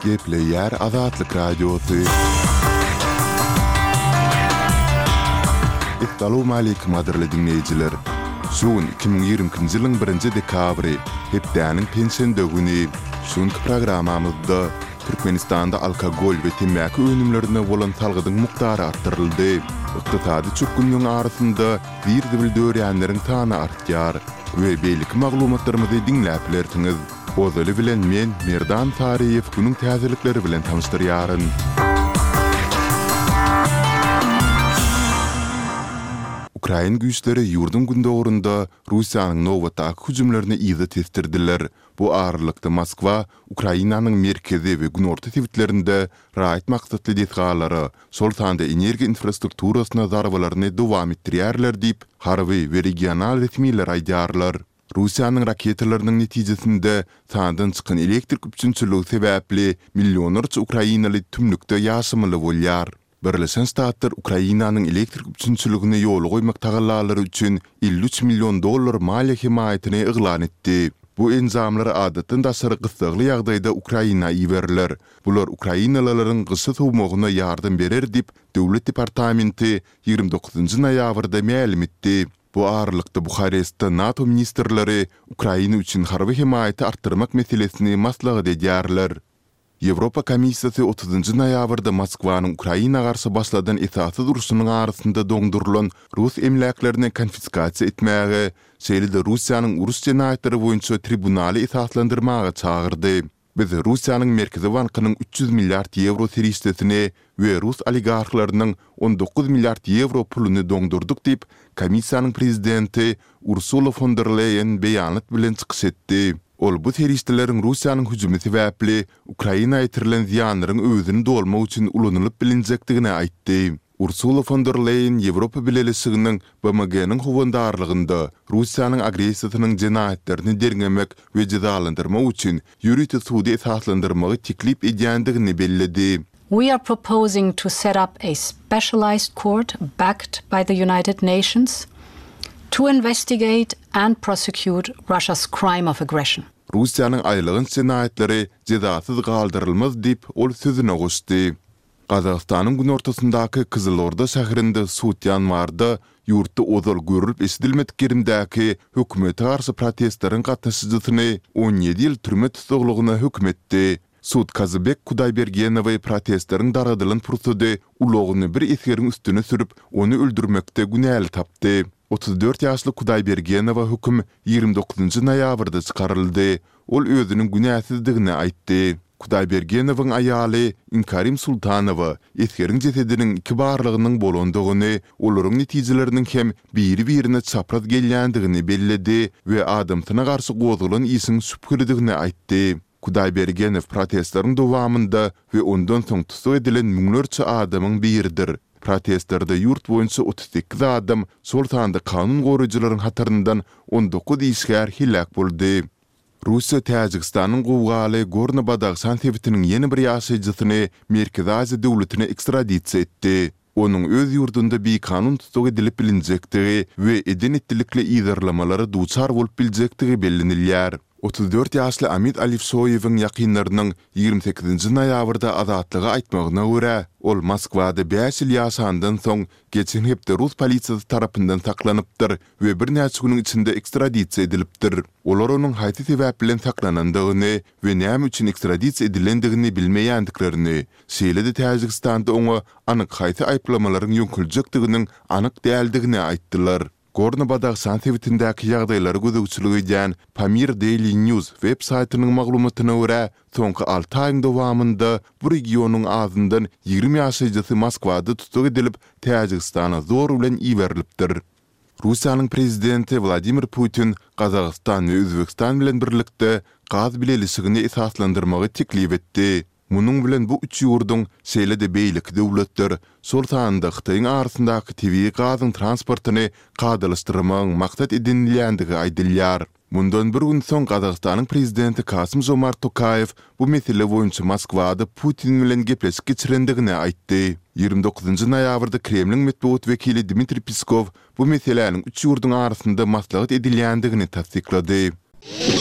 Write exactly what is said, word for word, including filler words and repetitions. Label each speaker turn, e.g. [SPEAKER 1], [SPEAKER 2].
[SPEAKER 1] Gepleyer Azatlyk Radiosu. Assalamu alaykum adirli dinleyijiler. Şuun iki bin ýigrimkinji ýylyň birinji dekabry, hepdäniň pensiýa dögüni. Şuňky programamyzda Türkmenistanda alkogol we temäki önümlerine bolan salgydyň muktary artdyryldy. Ykdysady çökgünligiň arasynda bir-bir döwrenleriň sany artýar we beýlik maglumatlarymyzy dinläp bilersiňiz. Ozaly bilen men Merdan Tariýew günüň täzelikleri bilen tanışdyrýaryn. Ukraina güýçleri ýurdun gündogrunda Russiýanyň Novatak hüjümlerini iýde testirdiler. Bu aralykda Moskwa, Ukrainanyň merkezi we günorta tewitlerinde raýat maksatly detgalary, şol sanda energiýa infrastrukturasyna zarbalaryny dowam etdirýärler diýip harby we regional resmiýetler aýdýarlar. Russiýanyň raketalarynyň netijesinde sandan çykan elektrik üçinçiligi sebäpli millionlarça Ukrainaly tümlükde ýaşamaly bolýar. Birleşen Ştatlar Ukrainanyň elektrik üçinçiligine ýol goýmak tagallalary üçin elli üç million dollar maliýe himayatyny eglan etdi. Bu enzamlar adatdan daşary gysgly ýagdaýda Ukrainaga ýiberiler. Bular Ukrainalaryň gysy sowmagyna ýardam berer diýip Döwlet Departamenti ýygrimi dokuzynjy noýabrda ma'lum etdi. Bu aralykda Buxarestde NATO ministrleri Ukraina üçin harby himayaty artdyrmak meselesini maslahat edýärler. Ýewropa Komissiýasy otuzynjy noýabrda Moskwanyň Ukraina garşy başladan esassy duruşunyň arasynda doňdurulan Rus emlaklerini konfiskasiýa etmäge, şeýle-de Russiýanyň urus jenaýatlary boýunça tribunaly esaslandyrmaga çagyrdy. Biz Russiýanyň Merkezi Bankynyň üç ýüz milliard ýewro serişdesini we Rus oligarklarynyň on dokuz milliard ýewro puluny doňdurduk diýip komissiýanyň prezidenti Ursula von der Leyen beýanat bilen çykyş etdi. Ol bu teristlerin Russiýanyň hüjümi sebäpli Ukraina ýetirilen ziýanlaryň özüni dolmak üçin ulanılıp bilinjekdigini aýtdy. Ursula von der Leyen Ýewropa bileşiginiň B M G-niň howandarlygynda Russiýanyň agresiýasynyň jenaýatlaryny derňemek we jazalandyrmak üçin ýürüti sudy esaslandyrmagy teklip edýändigini bellädi.
[SPEAKER 2] We are proposing to set up a specialized court backed by the United Nations to investigate and prosecute Russia's crime of aggression.
[SPEAKER 1] Russiýanyň aýlygyn jenaýatlary jazasyz galdyrylmaz diýip ol sözüne goşdy. Gazagstanyň günortasyndaky Kızılorda şäherinde suwt ýanwarda ýurtda ozal görülip esidilmedik yerimdäki hökümete garşy protestlaryň gatnaşyjysyny on ýedi ýyl türme tutuglygyna hökm etdi. Suwt Kazybek Kudaybergenewe protestlaryň daradylan pursudy ulogyny bir esgeriň üstüne sürüp onu öldürmekde günäli tapdy. otuz dört ýaşly Kudaybergenewe hökm ýygrimi dokuzynjy noýabrda çykaryldy. Ol özüniň günäsizdigini aýtdy. Kudaybergenewiň aýaly Inkarim Sultanowa esgeriň jesediniň iki barlygynyň bolandygyny, olaryň netijeleriniň hem biri-birine çapraz gelýändigini belledi we adamsyna garşy gozulan isin süpkürdigini aýtdy. Kudaybergenew protestlaryň dowamynda we ondan soň tutuk edilen müňlerçe adamyň biridir. Protestlarda yurt boýunça otuz sekiz adam şol sanda kanun goraýjylaryň hataryndan on dokuz işgär hilak boldy. Russiýa Täjikistanyň gowgaly Gorno-Badakhshan tewitiniň ýeni bir ýaşaýjysyny Merkezi Aziýa döwletine ekstradisiýa etdi. Onuň öz ýurdunda bir kanun tutuk edilip bilinjektigi we eden etdilikli ýygyrlamalary duçar bolup biljekdigi bellenilýär. otuz dört ýaşly Amit Alifsoýewiň ýakynlarynyň ýygrimi sekizinji noýabrda azatlygy aýtmagyna görä, ol Moskwada beş ýyl ýaşandan soň geçen hepde Rus polisiýasy tarapyndan saklanypdyr we bir näçe güniň içinde ekstradisiýa edilipdir. Olar onuň haýsy sebäp bilen saklanandygyny we näme üçin ekstradisiýa edilendigini bilmeýändiklerini, şeýle-de Täjikistanda oňa anyk haýsy aýplamalaryň ýönküljekdiginiň anyk däldigini aýtdylar. Gorno-Badakhshan tewitindäki ýagdaýlary gözegçiligi edýän Pamir Daily News web saýtynyň maglumatyna görä, soňky alty aýyň dowamynda bu regionyň azyndan ýygrimi ýaşaýjysy Moskwada tutuk edilip Täjikistana zor bilen iberilipdir. Russiýanyň prezidenti Vladimir Putin Gazagstan we Özbegistan bilen birlikde gaz bileşigini esaslandyrmagy teklip etdi. Munuň bilen bu üç ýurdun şeýle-de beýlik döwletler şol sanda Xitayň arasyndaky tebii gazyň transportyny gadalaşdyrmagyň maksat edinilýändigi aýdylýar. Mundan bir gün soň Gazagstanyň prezidenti Kasym Jomart Tokayew bu mesele boýunça Moskwada Putin bilen gepleşik geçirendigini aýtdy. ýygrimi dokuzynjy noýabrda Kremliň medeniýet wekili Dmitri Peskov bu meseleniň üç ýurdun arasynda maslahat edilýändigini tasdiklady.